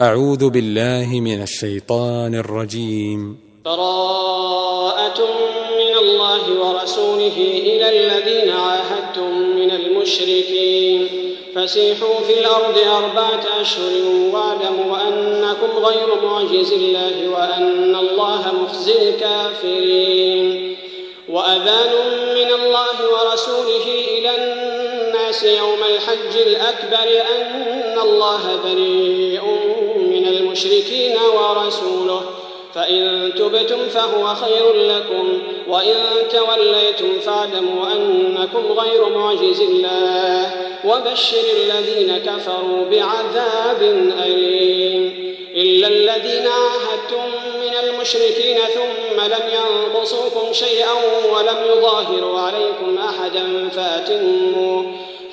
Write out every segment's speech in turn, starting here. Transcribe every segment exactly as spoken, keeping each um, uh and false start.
أعوذ بالله من الشيطان الرجيم. براءة من الله ورسوله إلى الذين عاهدتم من المشركين فسيحوا في الأرض أربعة أشهر واعلموا أنكم غير معجز الله وأن الله مخزي الكافرين. وأذان من الله ورسوله إلى الناس يوم الحج الأكبر أن الله بريء من المشركين ورسوله فإن تبتم فهو خير لكم وإن توليتم فاعلموا أنكم غير معجز الله وبشر الذين كفروا بعذاب أليم. إلا الذين عاهدتم من المشركين ثم لم ينقصوكم شيئا ولم يظاهروا عليكم أحدا فأتموا,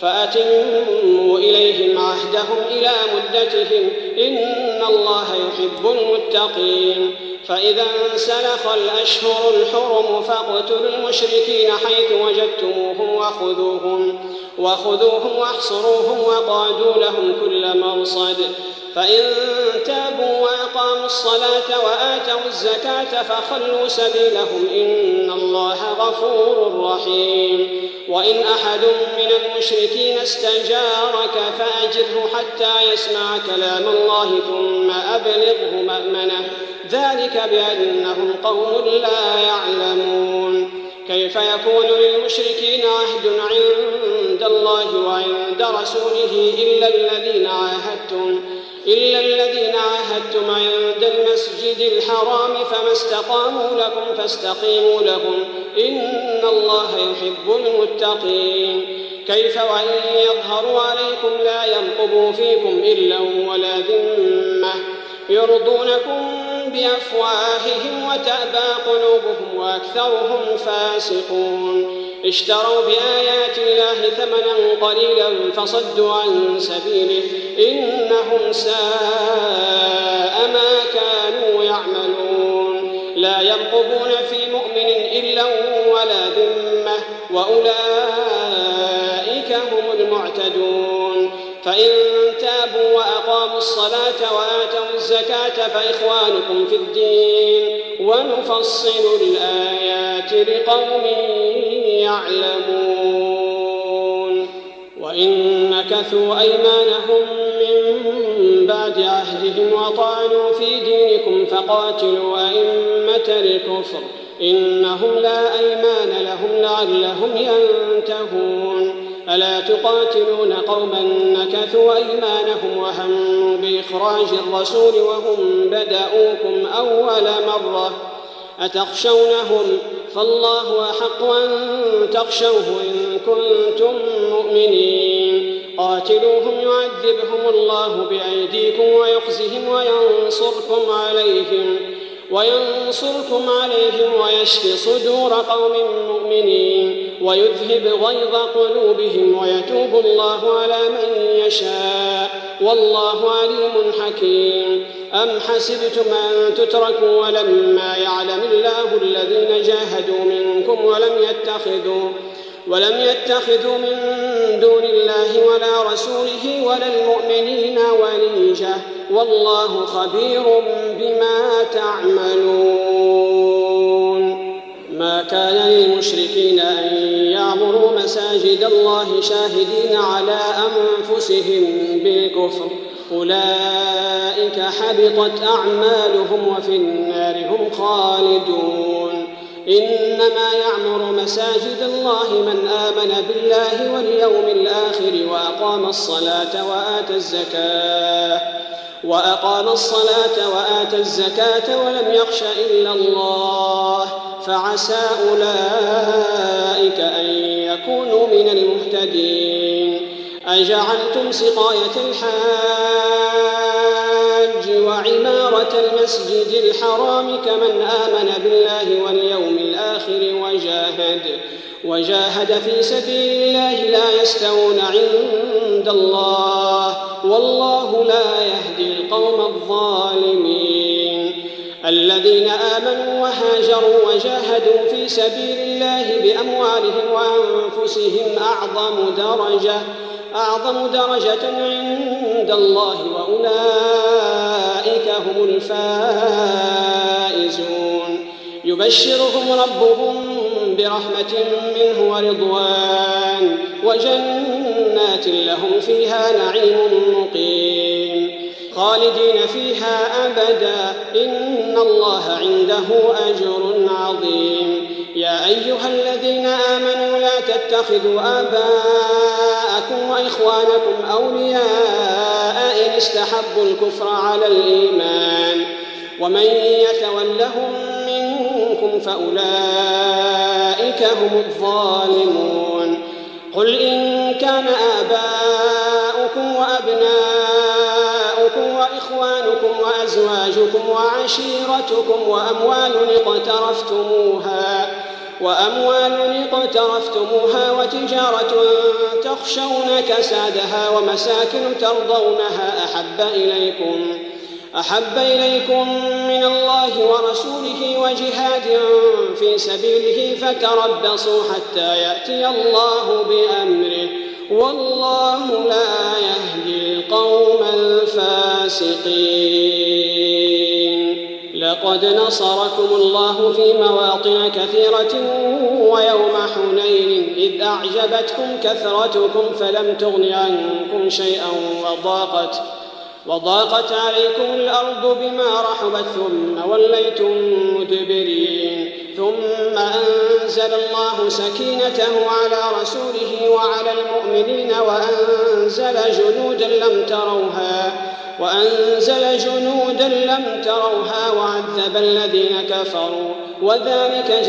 فأتموا إليهم عهدهم إلى مدتهم إن الله يحب المتقين. فإذا انسلخ الأشهر الحرم فاقتلوا المشركين حيث وجدتموهم وخذوهم, وخذوهم واحصروهم وقعدوا لهم كل مرصد. فإن تابوا وأقاموا الصلاة وآتوا الزكاة فخلوا سبيلهم إن الله غفور رحيم. وإن أحد من المشركين استجارك فأجره حتى يسمع كلام الله ثم أبلغه مأمنه ذلك بأنهم قوم لا يعلمون. كيف يكون للمشركين عهد عند الله وعند رسوله إلا الذين عاهدتم إلا الذين عاهدتم عند المسجد الحرام فما استقاموا لكم فاستقيموا لهم إن الله يحب المتقين. كيف وإن يظهروا عليكم لا ينقبوا فيكم إلا ولا ذمة يرضونكم بأفواههم وتأبى قلوبهم وأكثرهم فاسقون. اشتروا بآيات الله ثمنا قليلا فصدوا عن سبيله إنهم ساء ما كانوا يعملون. لا يرقبون في مؤمن إلا ولا ذمة وأولئك هم المعتدون. فإن تابوا وأقاموا الصلاة وآتوا الزكاة فإخوانكم في الدين ونفصل الآيات لقوم يعلمون. وإن نكثوا أيمانهم من بعد عهدهم وطعنوا في دينكم فقاتلوا أئمة الكفر إنهم لا أيمان لهم لعلهم ينتهون. ألا تقاتلون قوما نكثوا أيمانهم وهموا بإخراج الرسول وهم بدأوكم أول مرة أتخشونهم فالله أحق أن تخشوه إن كنتم مؤمنين. قاتلوهم يعذبهم الله بأيديكم ويخزهم وينصركم عليهم وينصركم عليهم ويشفي صدور قوم مؤمنين ويذهب غيظ قلوبهم ويتوب الله على من يشاء والله عليم حكيم. أم حسبتم أن تتركوا ولما يعلم الله الذين جاهدوا منكم ولم يتخذوا ولم يتخذوا من دون الله ولا رسوله ولا المؤمنين وليجة والله خبير بما تعملون. ما كان للمشركين أن يعمروا مساجد الله شاهدين على أنفسهم بالكفر أولئك حبطت أعمالهم وفي النار هم خالدون. إنما يعمر مساجد الله من آمن بالله واليوم الآخر وأقام الصلاة وآتى الزكاة وأقام الصلاة وآتى الزكاة ولم يخش إلا الله فعسى أولئك أن يكونوا من المهتدين. أجعلتم سقاية الحاج وعمارة المسجد الحرام كمن آمن بالله واليوم الآخر وجاهد وجاهد في سبيل الله لا يستوون عند الله والله لا يهدي القوم الظالمين. الذين آمنوا وهاجروا وجاهدوا في سبيل الله بأموالهم وأنفسهم أعظم درجة أعظم درجة عند الله وأولئك هم الفائزون. يبشرهم ربهم برحمة منه ورضوان وجنات لهم فيها نعيم مقيم خالدين فيها أبدا إن الله عنده أجر عظيم. يا أيها الذين آمنوا لا تتخذوا آباءكم وإخوانكم أولياء إن استحبوا الكفر على الإيمان ومن يتولهم منكم فأولئك هم الظالمون. قل إن كان آباؤكم وأبناؤكم وإخوانكم وأزواجكم وعشيرتكم وأموال اقترفتموها وأموال اقترفتموها وتجارة تخشون كسادها ومساكن ترضونها أحب إليكم أحب إليكم من الله ورسوله وجهاد في سبيله فتربصوا حتى يأتي الله بأمره والله لا يهدي القوم الفاسقين. لقد نصركم الله في مواطن كثيرة ويوم حنين إذ أعجبتكم كثرتكم فلم تغن عنكم شيئا وضاقت وضاقت عليكم الأرض بما رحبت ثم وليتم مدبرين ثم أنزل الله سكينته على رسوله وعلى المؤمنين وأنزل جنودا لم تروها وأنزل جنودا لم تروها وعذب الذين كفروا وذلك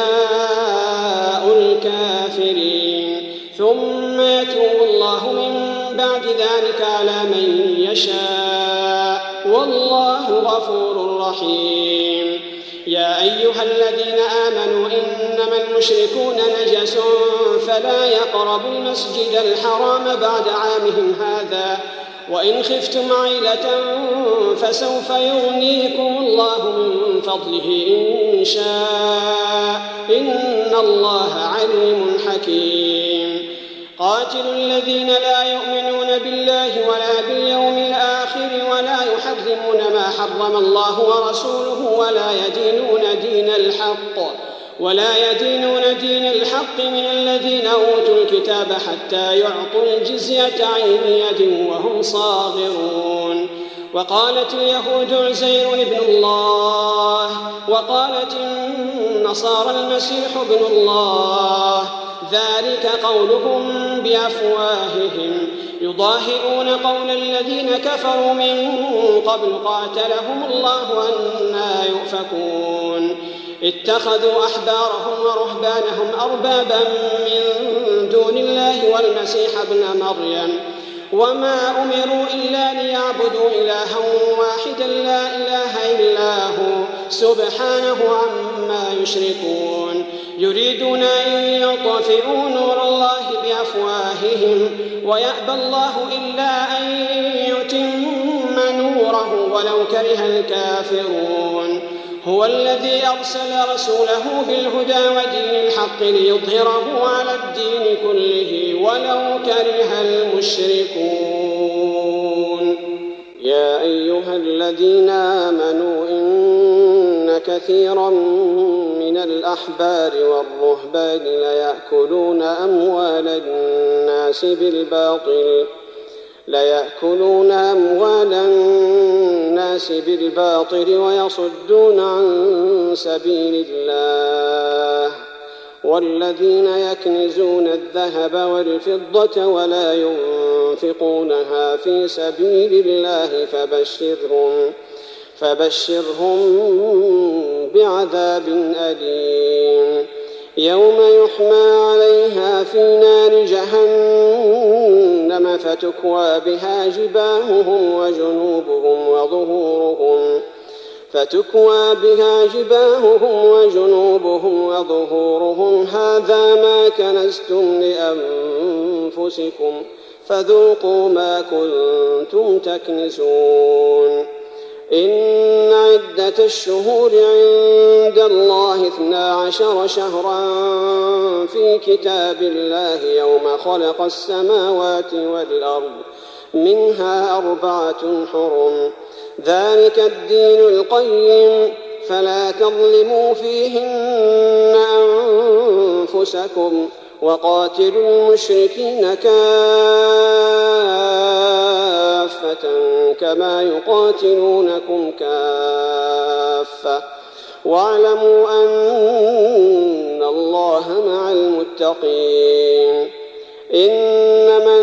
جزاء الكافرين. ثم يتوب الله من بعد ذلك على من يشاء والله غفور رحيم. يا أيها الذين آمنوا إنما المشركون نجس فلا يقربوا المسجد الحرام بعد عامهم هذا وإن خفتم عيلة فسوف يغنيكم الله من فضله إن شاء إن الله عليم حكيم. قاتلوا الذين لا يؤمنون بالله ولا باليوم الآخر ولا يحرمون ما حرم الله ورسوله ولا يدينون دين الحق ولا يدينون دين الحق من الذين أوتوا الكتاب حتى يعطوا الجزية عن يد وهم صاغرون. وقالت اليهود عزير ابن الله وقالت النصارى المسيح ابن الله ذلك قولهم بأفواههم يضاهئون قول الذين كفروا من قبل قاتلهم الله أنى يؤفكون. اتخذوا أحبارهم ورهبانهم أربابا من دون الله والمسيح ابن مريم وما أمروا إلا ليعبدوا إلها واحدا لا إله إلا هو سبحانه عما يشركون. يريدون أن يطفئوا نور الله بأفواههم ويأبى الله إلا أن يتم نوره ولو كره الكافرون. هو الذي أرسل رسوله بالهدى ودين الحق ليظهره على الدين كله ولو كره المشركون. يا أيها الذين آمنوا إن كثيرا من الأحبار والرهبان ليأكلون أموال الناس بالباطل ليأكلون أموال الناس بالباطل ويصدون عن سبيل الله والذين يكنزون الذهب والفضة ولا ينفقونها في سبيل الله فبشرهم فبشرهم بعذاب أليم. يوم يحمى عليها في نار جهنم فتكوى بها جباههم وجنوبهم وظهورهم فتكوى بها جباههم وجنوبهم وظهورهم هذا ما كنزتم لأنفسكم فذوقوا ما كنتم تكنزون. إن عدة الشهور عند الله اثنا عشر شهرا في كتاب الله يوم خلق السماوات والأرض منها أربعة حرم ذلك الدين القيم فلا تظلموا فيهن أنفسكم وقاتلوا المشركين كافة كما يقاتلونكم كافة واعلموا أن الله مع المتقين. إنما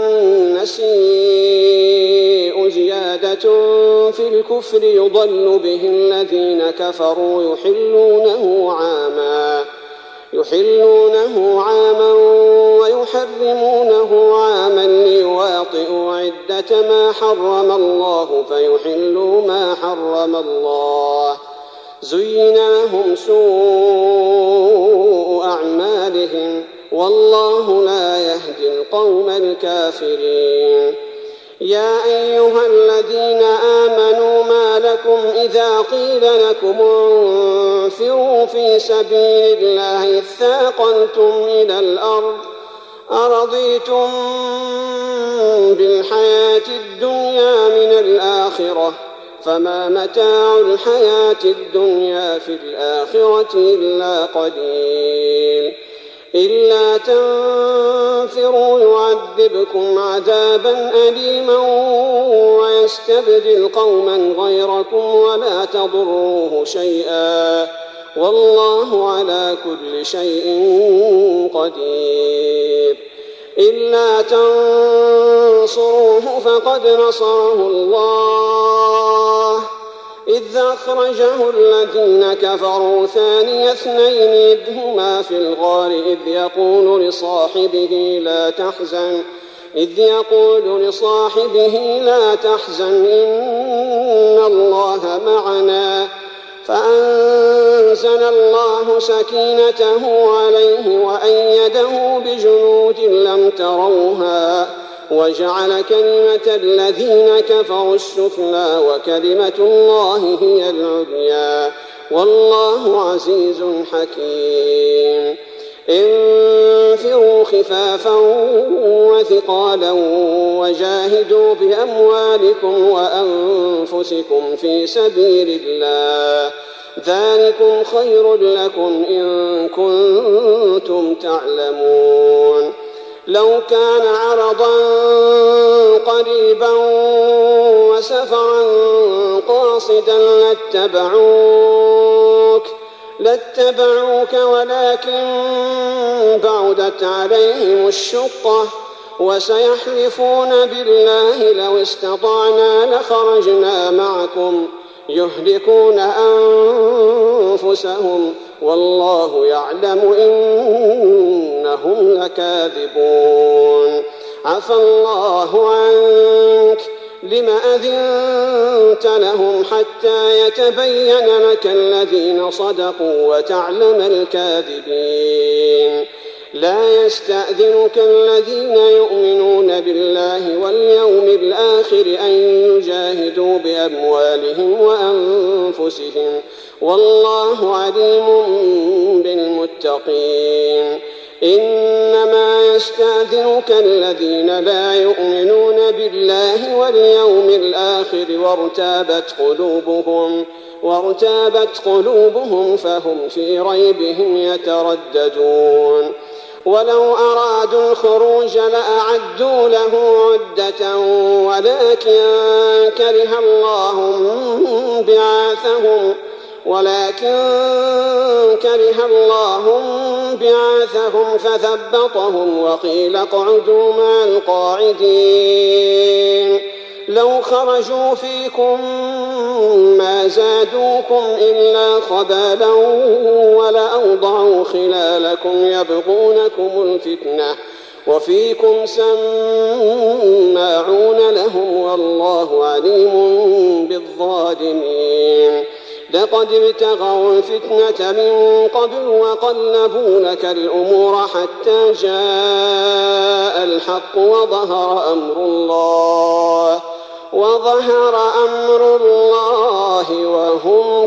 النسيء زيادة في الكفر يضل به الذين كفروا يحلونه عاما يحلونه عاما ويحرمونه عاما ليواطئوا عدة ما حرم الله فيحلوا ما حرم الله. زين لهم سوء أعمالهم والله لا يهدي القوم الكافرين. يا أيها الذين آمنوا ما لكم إذا قيل لكم انفروا في سبيل الله اثاقلتم إلى الأرض أرضيتم بالحياة الدنيا من الآخرة فما متاع الحياة الدنيا في الآخرة إلا قليل. إلا تنفروا يعذبكم عذابا أليما ويستبدل قوما غيركم ولا تضروه شيئا والله على كل شيء قدير. إلا تنصروه فقد نصره الله إذ أخرجه الذين كفروا ثاني اثنين إذ هما في الغار إذ يقول لصاحبه لا تحزن إذ يقول لصاحبه لا تحزن إن الله معنا فأنزل الله سكينته عليه وأيده بجنود لم تروها وجعل كلمة الذين كفروا السفلى وكلمة الله هي العليا والله عزيز حكيم. انفروا خفافا وثقالا وجاهدوا بأموالكم وأنفسكم في سبيل الله ذلكم خير لكم إن كنتم تعلمون. لو كان عرضا قريبا وسفرا قاصدا لاتبعوك لاتبعوك ولكن بعدت عليهم الشقة وسيحلفون بالله لو استطعنا لخرجنا معكم يهلكون أنفسهم والله يعلم إنهم لكاذبون. عفى الله عنك لم أذنت لهم حتى يتبين لك الذين صدقوا وتعلم الكاذبين. لا يستأذنك الذين يؤمنون بالله واليوم الآخر أن يجاهدوا بأموالهم وأنفسهم والله عليم بالمتقين. إنما يستأذنك الذين لا يؤمنون بالله واليوم الآخر وارتابت قلوبهم وارتابت قلوبهم فهم في ريبهم يترددون. ولو أرادوا الخروج لأعدوا له عدة ولكن كره الله بعاثهم ولكن كره الله بعاثهم فثبطهم وقيل اقعدوا مع القاعدين. لو خرجوا فيكم ما زادوكم إلا خبالا ولأوضعوا خلالكم يبغونكم الفتنة وفيكم سماعون لهم والله عليم بالظالمين. لقد ابتغوا الفتنة من قبل وقلبوا لك الأمور حتى جاء الحق وظهر أمر الله وظهر أمر الله وهم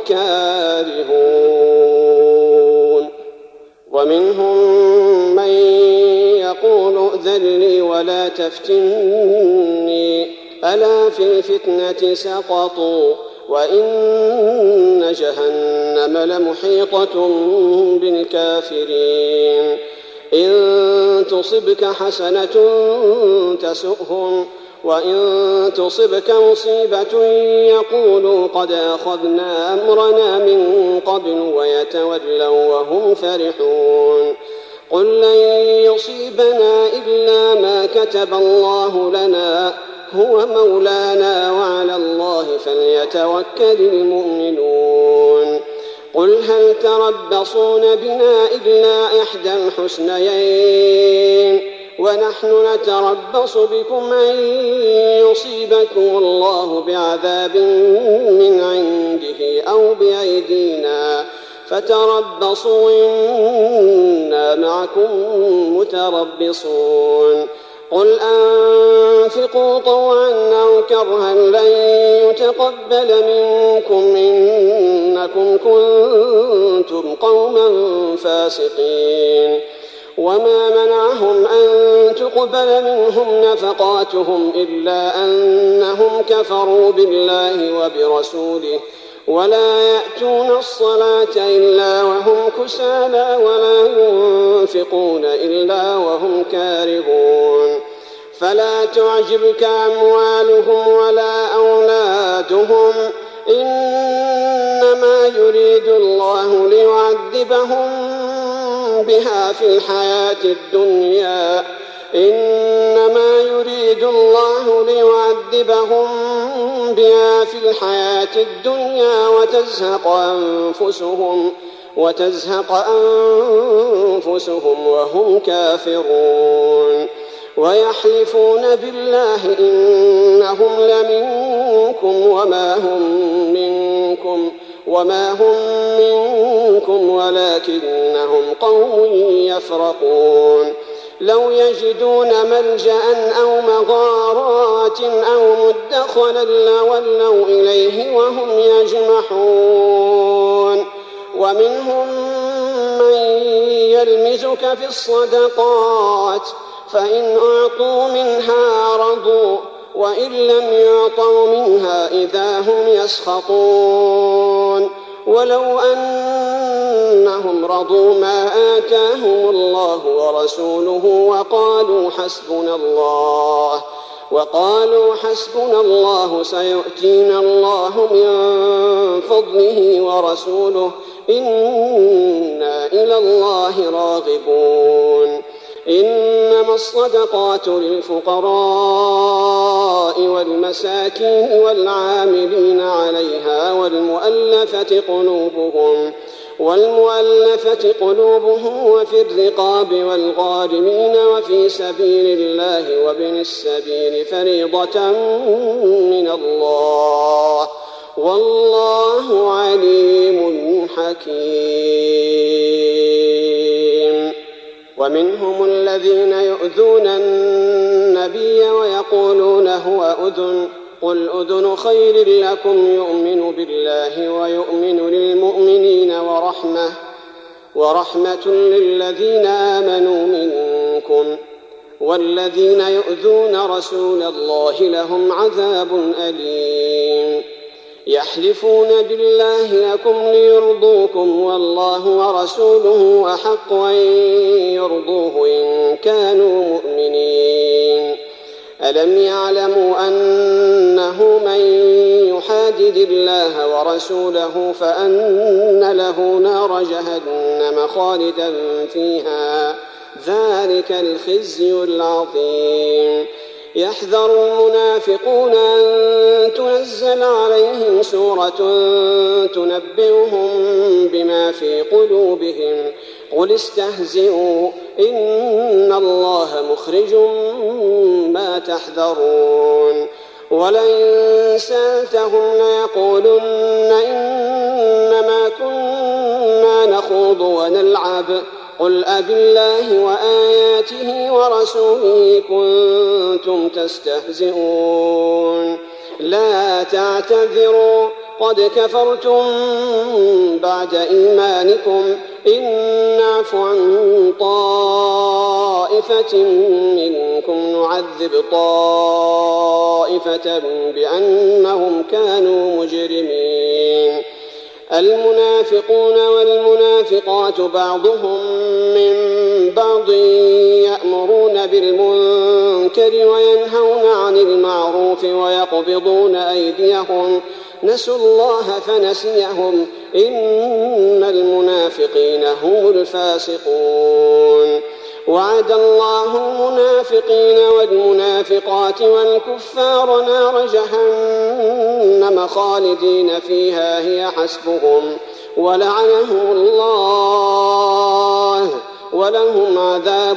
كارهون. ومنهم من يقول ائذن لي ولا تفتني ألا في الفتنة سقطوا وإن جهنم لمحيطة بالكافرين. إن تصبك حسنة تسؤهم وإن تصبك مصيبة يقولوا قد أخذنا أمرنا من قبل ويتولوا وهم فرحون. قل لن يصيبنا إلا ما كتب الله لنا هو مولانا وعلى الله فليتوكل المؤمنون. قل هل تربصون بنا إلا إحدى الحسنيين ونحن نتربص بكم أن يصيبكم الله بعذاب من عنده أو بأيدينا فتربصوا إنا معكم متربصون. قل أنفقوا طوعا أو كرها لن يتقبل منكم إنكم كنتم قوما فاسقين. وما منعهم أن تقبل منهم نفقاتهم إلا أنهم كفروا بالله وبرسوله ولا يأتون الصلاة إلا وهم كسالى ولا ينفقون إلا وهم كارهون. فلا تعجبك أموالهم ولا أولادهم إنما يريد الله ليعذبهم بها في الحياة الدنيا إنما يريد الله ليعذبهم بها في الحياة الدنيا وتزهق أنفسهم وتزهق أنفسهم وهم كافرون. ويحلفون بالله إنهم لمنكم وما هم منكم وما هم منكم ولكنهم قوم يفرقون. لو يجدون ملجأ أو مغارات أو مدخلا لولوا إليه وهم يجمحون. ومنهم من يلمزك في الصدقات فإن أعطوا منها رضوا وإن لم يعطوا منها إذا هم يسخطون. ولو أنهم رضوا ما آتاهم الله ورسوله وقالوا حسبنا الله وقالوا حسبنا الله سيؤتينا الله من فضله ورسوله إنا إلى الله راغبون. إنما الصدقات للفقراء والمساكين والعاملين عليها والمؤلفة قلوبهم والمؤلفة قلوبهم وفي الرقاب والغارمين وفي سبيل الله وابن السبيل فريضة من الله والله عليم حكيم. ومنهم الذين يؤذون النبي ويقولون هو أذن قل أذن خير لكم يؤمن بالله ويؤمن للمؤمنين ورحمة ورحمة للذين آمنوا منكم والذين يؤذون رسول الله لهم عذاب أليم. يحلفون بالله لكم ليرضوكم والله ورسوله أحق أن يرضوه إن كانوا مؤمنين. ألم يعلموا أنه من يحادد الله ورسوله فأن له نار جهنم خالدا فيها ذلك الخزي العظيم. يحذر المنافقون أن تنزل عليهم سورة تنبئهم بما في قلوبهم قل استهزئوا إن الله مخرج ما تحذرون. ولئن سألتهم ليقولن إنما كنا نخوض ونلعب قل أبالله وآياته ورسوله كنتم تستهزئون لا تعتذروا قد كفرتم بعد إيمانكم إن نعف عن طائفة منكم نعذب طائفة بأنهم كانوا مجرمين. المنافقون والمنافقات بعضهم من بعض يأمرون بالمنكر وينهون عن المعروف ويقبضون أيديهم نسوا الله فنسيهم إن المنافقين هم الفاسقون. وعد الله المنافقين والمنافقات والكفار نار جهنم خالدين فيها هي حسبهم ولعنهم الله ولهم عذاب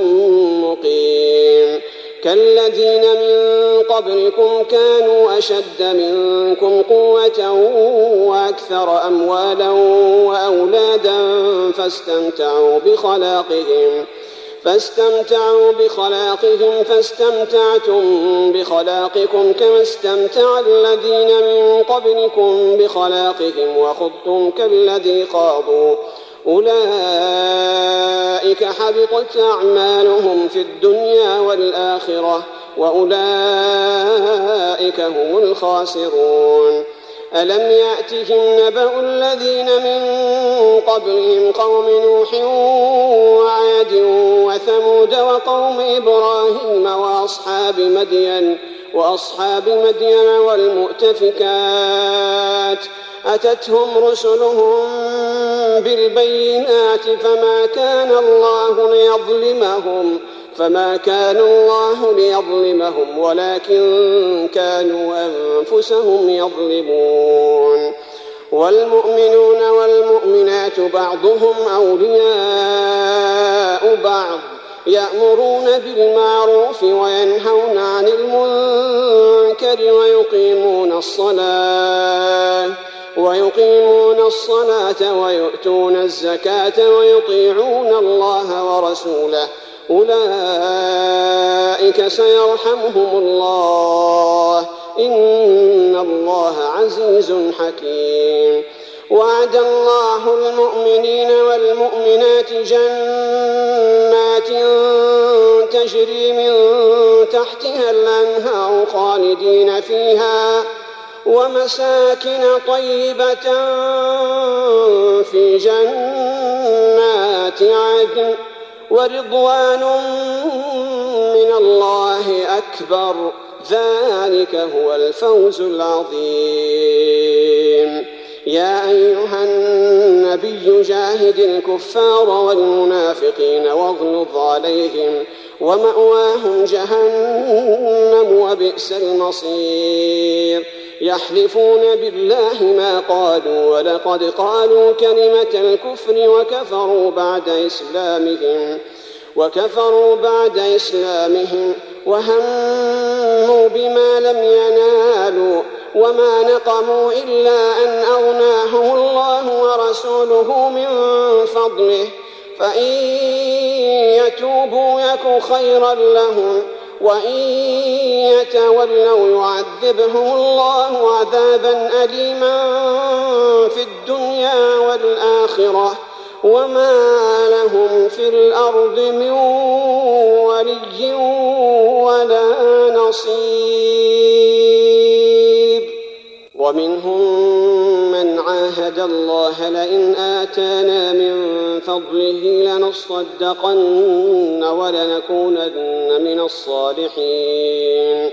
مقيم. كالذين من قبلكم كانوا أشد منكم قوة وأكثر أموالا وأولادا فاستمتعوا بخلاقهم فاستمتعوا بخلاقهم فاستمتعتم بخلاقكم كما استمتع الذين من قبلكم بخلاقهم وخضتم كالذي خاضوا أولئك حبطت أعمالهم في الدنيا والآخرة وأولئك هم الخاسرون. ألم يأتهم نبأ الذين من قبلهم قوم نوح وعاد وثمود وقوم إبراهيم وأصحاب مدين وأصحاب مدين والمؤتفكات أتتهم رسلهم بالبينات فما كان الله ليظلمهم فما كان الله ليظلمهم ولكن كانوا أنفسهم يظلمون. والمؤمنون والمؤمنات بعضهم أولياء بعض يأمرون بالمعروف وينهون عن المنكر ويقيمون الصلاة ويقيمون الصلاة ويؤتون الزكاة ويطيعون الله ورسوله أولئك سيرحمهم الله إن الله عزيز حكيم. وعد الله المؤمنين والمؤمنات جنات تجري من تحتها الأنهار خالدين فيها ومساكن طيبة في جنات عدن ورضوان من الله أكبر ذلك هو الفوز العظيم. يا أيها النبي جاهد الكفار والمنافقين واغلظ عليهم ومأواهم جهنم وبئس المصير. يحلفون بالله ما قالوا ولقد قالوا كلمة الكفر وكفروا بعد إسلامهم وكفروا بعد إسلامهم وهموا بما لم ينالوا وما نقموا إلا أن أغناهم الله ورسوله من فضله فإن يتوبوا يك خيرا لهم وإن يتولوا يعذبهم الله عذابا أليما في الدنيا والآخرة وما لهم في الأرض من ولي ولا نصير. ومنهم من عاهد الله لئن آتانا من فضله لنصدقن ولنكونن من الصالحين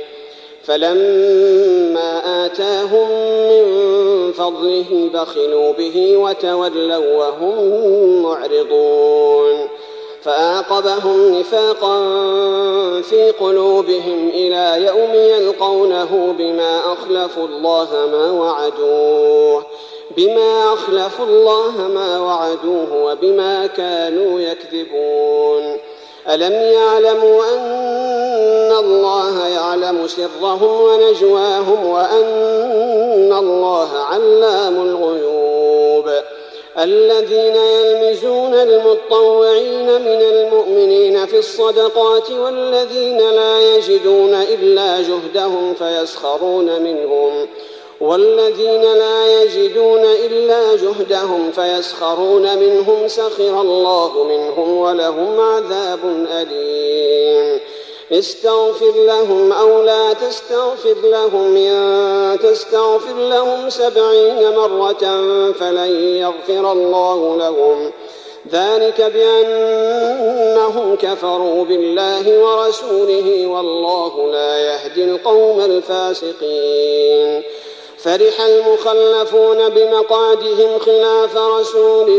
فلما آتاهم من فضله بخلوا به وتولوا وهم معرضون فأعقبهم نفاقا في قلوبهم إلى يوم يلقونه بما أخلفوا الله ما وعدوه بما أخلفوا الله ما وعدوه وبما كانوا يكذبون. ألم يعلموا أن الله يعلم سرهم ونجواهم وأن الله علام الغيوب. الذين يلمزون المتطوعين من المؤمنين في الصدقات والذين لا يجدون إلا جهدهم فيسخرون منهم والذين لا يجدون إلا جهدهم فيسخرون منهم سخر الله منهم ولهم عذاب أليم استغفر لهم أو لا تستغفر لهم إن تستغفر لهم سبعين مرة فلن يغفر الله لهم ذلك بأنهم كفروا بالله ورسوله والله لا يهدي القوم الفاسقين فرح المخلفون بمقعدهم خلاف رسول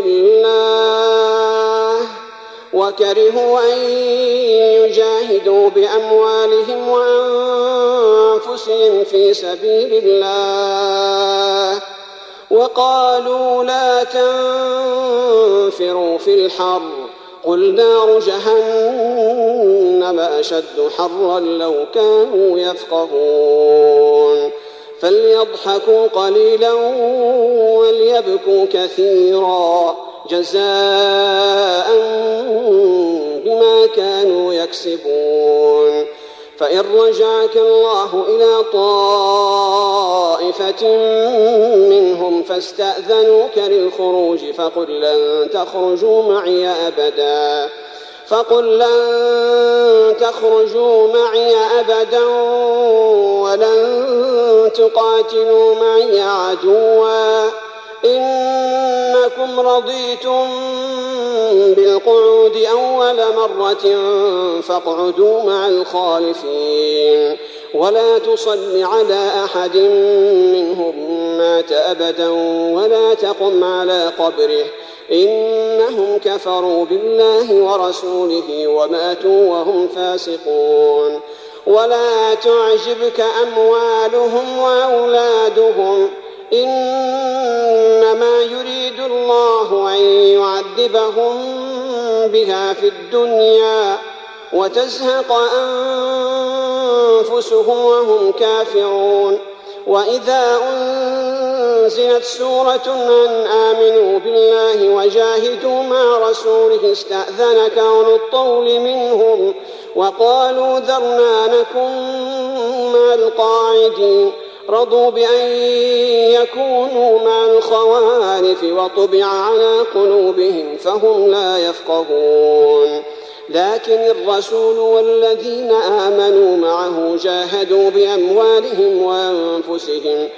الله وكرهوا أن يجاهدوا بأموالهم وأنفسهم في سبيل الله وقالوا لا تنفروا في الحر قل نار جهنم أشد حرا لو كانوا يفقهون فليضحكوا قليلا وليبكوا كثيرا جزاء بما كانوا يكسبون فإن رجعك الله إلى طائفة منهم فاستأذنوك للخروج فقل لن تخرجوا معي أبدا فقل لن تخرجوا معي أبدا ولن تقاتلوا معي عدوا إنكم رضيتم بالقعود أول مرة فاقعدوا مع الخالفين ولا تصل على أحد منهم مات أبدا ولا تقم على قبره إنهم كفروا بالله ورسوله وماتوا وهم فاسقون ولا تعجبك أموالهم وأولادهم إنما يريد الله أن يعذبهم بها في الدنيا وتزهق أنفسهم وهم كافرون وإذا أنزلت سورة أن آمنوا بالله وجاهدوا مع رسوله استأذنك أولو الطول منهم وقالوا ذرنا نكن مع القاعدين رضوا بأن يكونوا مع الخوالف وطبع على قلوبهم فهم لا يفقهون لكن الرسول والذين آمنوا معه جاهدوا بأموالهم وأنفسهم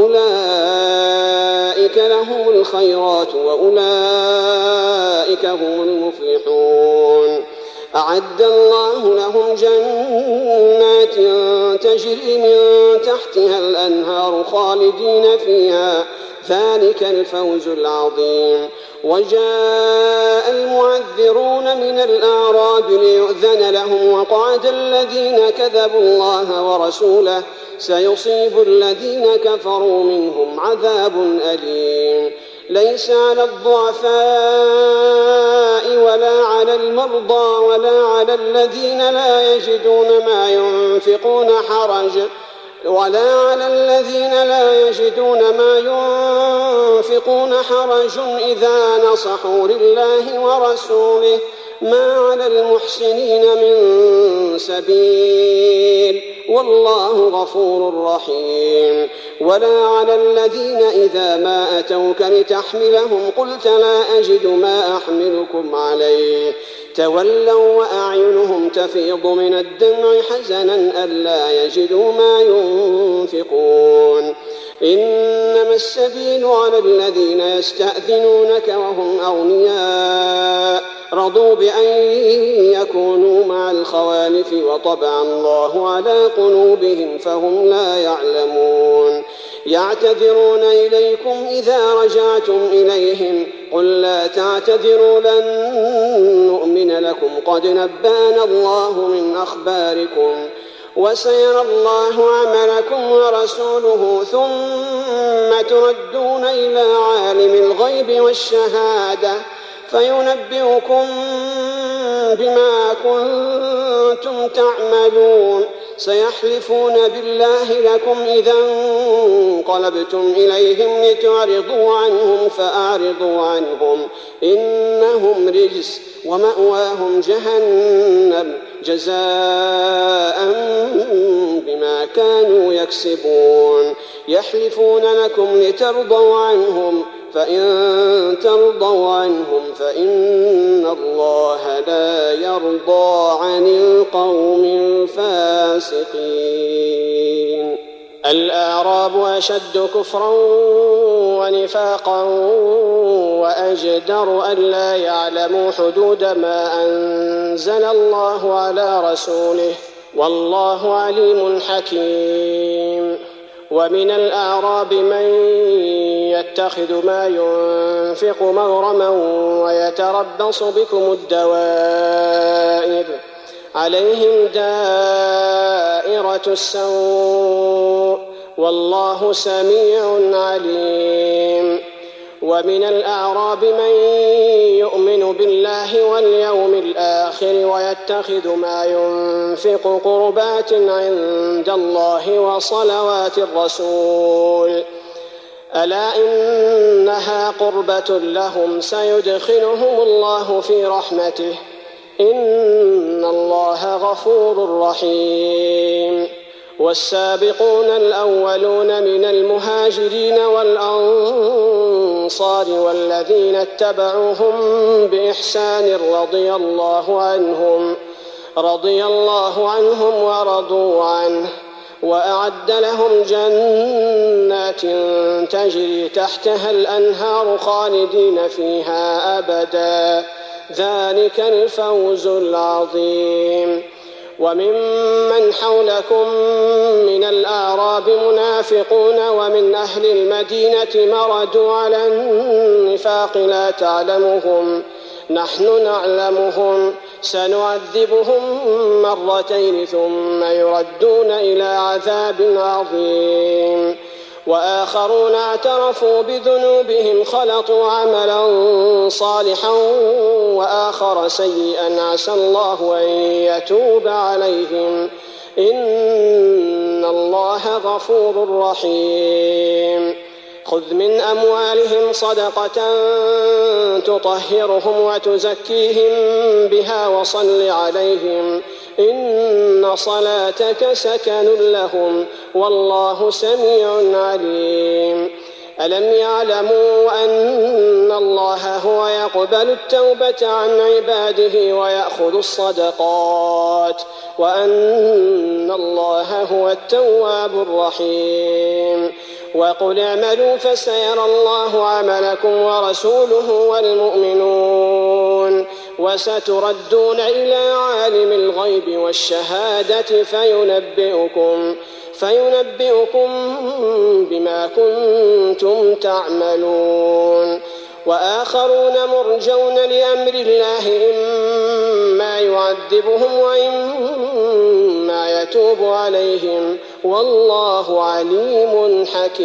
وأولئك لهم الخيرات وأولئك هم المفلحون أعد الله لهم جنات تجري من تحتها الأنهار خالدين فيها ذلك الفوز العظيم وجاء المعذرون من الأعراب ليؤذن لهم وقعد الذين كذبوا الله ورسوله سيصيب الذين كفروا منهم عذاب أليم ليس على الضعفاء ولا على المرضى ولا على الذين لا يجدون ما ينفقون حرج ولا على الذين لا يجدون ما ينفقون حرج إذا نصحوا لله ورسوله ما على المحسنين من سبيل والله غفور رحيم ولا على الذين إذا ما أتوك لتحملهم قلت لا أجد ما أحملكم عليه تولوا وأعينهم تفيض من الدمع حزنا ألا يجدوا ما ينفقون إنما السبيل على الذين يستأذنونك وهم أغنياء رضوا بأن يكونوا مع الخوالف وطبع الله على قلوبهم فهم لا يعلمون يعتذرون إليكم إذا رجعتم إليهم قل لا تعتذروا لن نؤمن لكم قد نبأنا الله من أخباركم وسيرى الله عملكم ورسوله ثم تردون إلى عالم الغيب والشهادة فينبئكم بما كنتم تعملون سيحلفون بالله لكم إذا انقلبتم إليهم لتعرضوا عنهم فأعرضوا عنهم إنهم رجس ومأواهم جهنم جزاء بما كانوا يكسبون. يحلفون لكم لترضوا عنهم، فإن ترضوا عنهم فإن الله لا يرضى عن القوم الفاسقين. الأعراب أشد كفرا ونفاقا وأجدر ألا يعلموا حدود ما أنزل الله على رسوله، والله عليم حكيم. ومن الأعراب من يتخذ ما ينفق مغرما ويتربص بكم الدوائر، عليهم دائرة السوء، والله سميع عليم. ومن الأعراب من يؤمن بالله واليوم الآخر ويتخذ ما ينفق قربات عند الله وصلوات الرسول، ألا إنها قربة لهم سيدخلهم الله في رحمته، إن الله غفور رحيم. والسابقون الأولون من المهاجرين والأنصار والذين اتبعوهم بإحسان رضي الله عنهم رضي الله عنهم ورضوا عنه، وأعد لهم جنات تجري تحتها الأنهار خالدين فيها أبدا، ذلك الفوز العظيم. وممن حولكم من الأعراب منافقون ومن أهل المدينة مردوا على النفاق لا تعلمهم، نحن نعلمهم، سنعذبهم مرتين ثم يردون إلى عذاب عظيم. وآخرون اعترفوا بذنوبهم خلطوا عملا صالحا وآخر سيئا عسى الله أن يتوب عليهم، إن الله غفور رحيم. خذ من أموالهم صدقة تطهرهم وتزكيهم بها وصل عليهم، إن صلاتك سكن لهم، والله سميع عليم. ألم يعلموا أن الله هو يقبل التوبة عن عباده ويأخذ الصدقات، وأن الله هو التواب الرحيم. وقل اعملوا فسيرى الله عملكم ورسوله والمؤمنون، وستردون إلى عالم الغيب والشهادة فينبئكم فينبئكم بما كنتم تعملون. وآخرون مرجون لأمر الله، إما يعذبهم وإما يتوب عليهم، والله عليم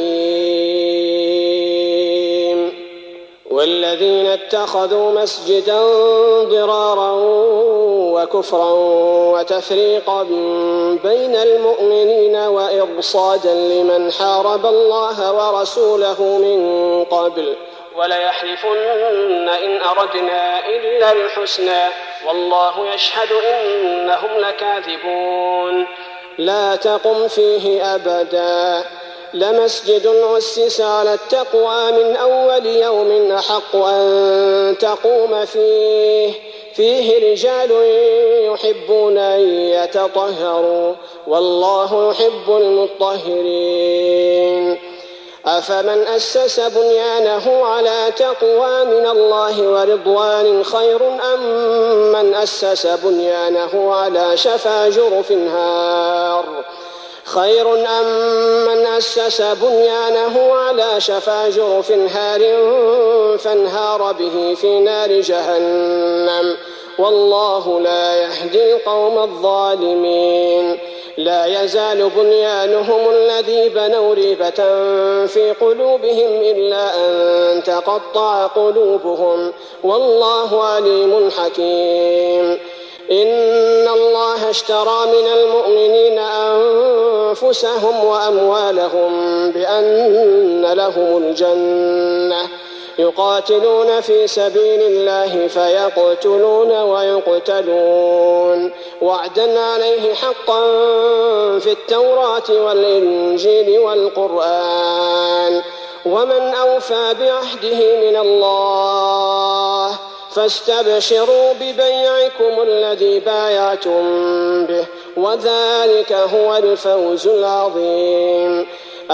حكيم. والذين اتخذوا مسجدا ضرارا وكفرا وتفريقا بين المؤمنين وإرصادا لمن حارب الله ورسوله من قبل وليحلفن إن أردنا إلا الحسنى والله يشهد إنهم لكاذبون. لا تقم فيه أبدا، لمسجد أسس على التقوى من أول يوم أحق أن تقوم فيه فيه رجال يحبون أن يتطهروا، والله يحب المطهرين. أفمن أسس بنيانه على تقوى من الله ورضوان خير أم من أسس بنيانه على شفا جرف هار خير أم من أسس بنيانه على شفا جرف هار فانهار به في نار جهنم، والله لا يهدي القوم الظالمين. لا يزال بنيانهم الذي بنوا ريبة في قلوبهم إلا أن تقطع قلوبهم، والله عليم حكيم. إن الله اشترى من المؤمنين أنفسهم وأموالهم بأن لهم الجنة يقاتلون في سبيل الله فيقتلون ويقتلون وعدا عليه حقا في التوراة والإنجيل والقرآن ومن أوفى بعهده من الله فاستبشروا ببيعكم الذي بايعتم به وذلك هو الفوز العظيم.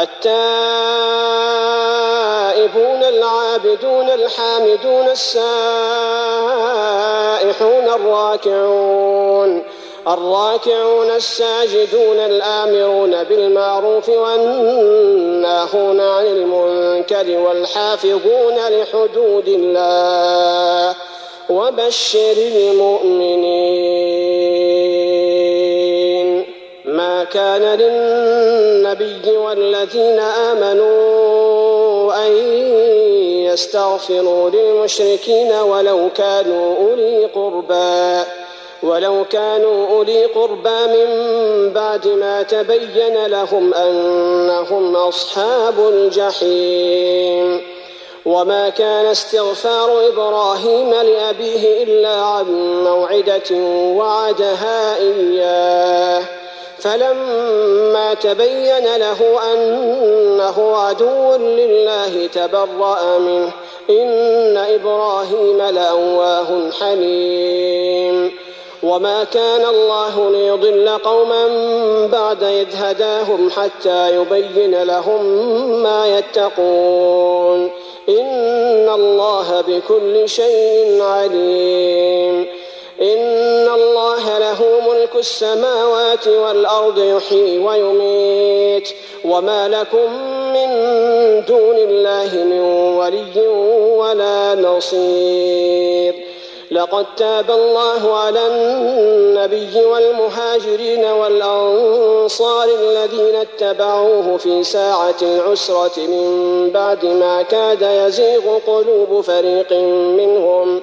التائبون العابدون الحامدون السائحون الراكعون الراكعون الساجدون الآمرون بالمعروف والناهون عن المنكر والحافظون لحدود الله وبشر المؤمنين. ما كان للنبي والذين آمنوا أن يستغفروا للمشركين ولو كانوا أولي قربى ولو كانوا أولي قربى من بعد ما تبين لهم أنهم أصحاب الجحيم. وما كان استغفار إبراهيم لأبيه إلا عن موعدة وعدها إياه فلما تبين له أنه عدو لله تبرأ منه إن إبراهيم لأواه حليم. وما كان الله ليضل قوما بعد إذ هداهم حتى يبين لهم ما يتقون إن الله بكل شيء عليم. إن الله له ملك السماوات والأرض يحيي ويميت وما لكم من دون الله من ولي ولا نصير. لقد تاب الله على النبي والمهاجرين والأنصار الذين اتبعوه في ساعة العسرة من بعد ما كاد يزيغ قلوب فريق منهم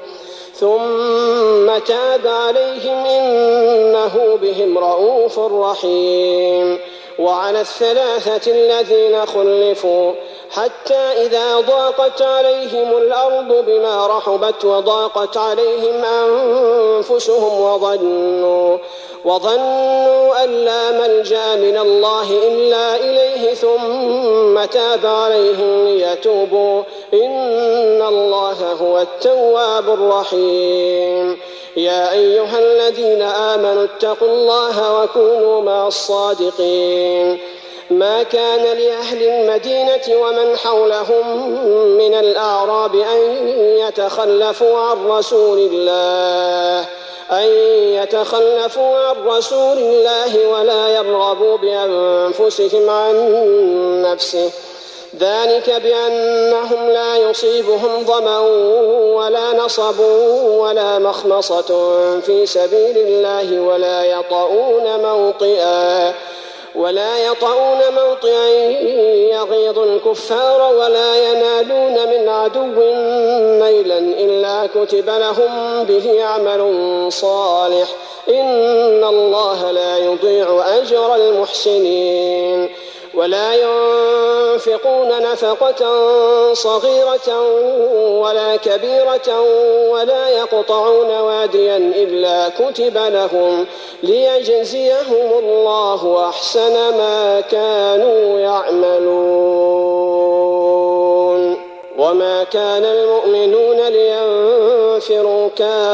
ثم تاب عليهم إنه بهم رءوف رحيم. وعلى الثلاثة الذين خلفوا حتى إذا ضاقت عليهم الأرض بما رحبت وضاقت عليهم أنفسهم وظنوا وظنوا أن لا ملجأ من الله إلا إليه ثم تاب عليهم ليتوبوا إن الله هو التواب الرحيم. يا أيها الذين آمنوا اتقوا الله وكونوا مع الصادقين. ما كان لأهل المدينة ومن حولهم من الأعراب أن يتخلفوا عن رسول الله أن يتخلفوا عن رسول الله ولا يرغبوا بأنفسهم عن نفسه ذلك بأنهم لا يصيبهم ظمأ ولا نصب ولا مخمصة في سبيل الله ولا يطؤون موطئا ولا يطؤون موطئا يغيظ الكفار ولا ينالون من عدو نيلا إلا كتب لهم به عمل صالح إن الله لا يضيع أجر المحسنين. ولا ينفقون نفقة صغيرة ولا كبيرة ولا يقطعون واديا إلا كتب لهم ليجزيهم الله أحسن ما كانوا يعملون. وما كان المؤمنون لينفروا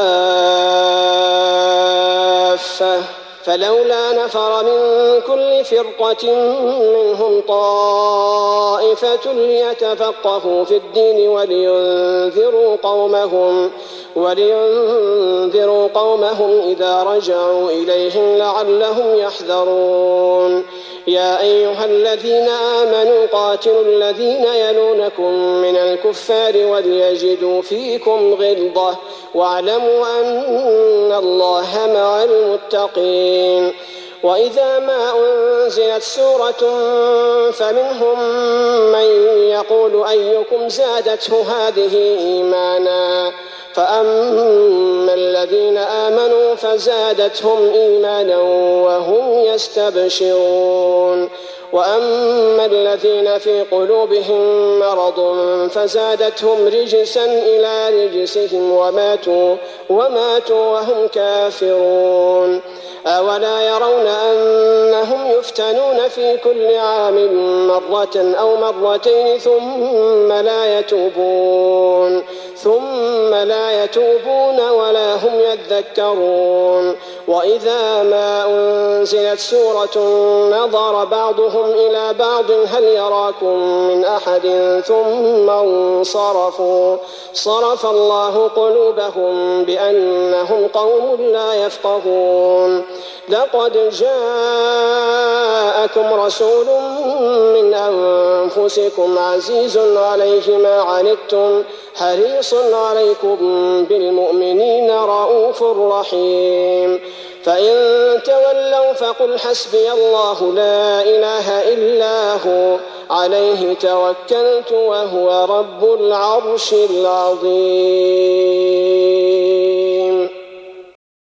كافة فلولا نفر من كل فرقة منهم طائفة ليتفقهوا في الدين ولينذروا قومهم ولينذروا قومهم إذا رجعوا إليهم لعلهم يحذرون. يا أيها الذين آمنوا قاتلوا الذين يلونكم من الكفار وليجدوا فيكم غلظة واعلموا أن الله مع المتقين. وإذا ما أنزلت سورة فمنهم من يقول أيكم زادته هذه إيمانا فأما الذين آمنوا فزادتهم إيمانا وهم يستبشرون وأما الذين في قلوبهم مرض فزادتهم رجسا إلى رجسهم وماتوا, وماتوا وهم كافرون أولا يرون أنهم يفتنون في كل عام مرة أو مرتين ثم لا يتوبون ثم لا يتوبون ولا هم يذكرون وإذا ما أنزلت سورة نظر بعضهم إلى بعض هل يراكم من أحد ثم انصرفوا صرف الله قلوبهم بأنهم قوم لا يفقهون لقد جاءكم رسول من أنفسكم عزيز عليه ما عنتم حريص عليكم بالمؤمنين رؤوف رحيم فإن تولوا فقل حسبي الله لا إله إلا هو عليه توكلت وهو رب العرش العظيم.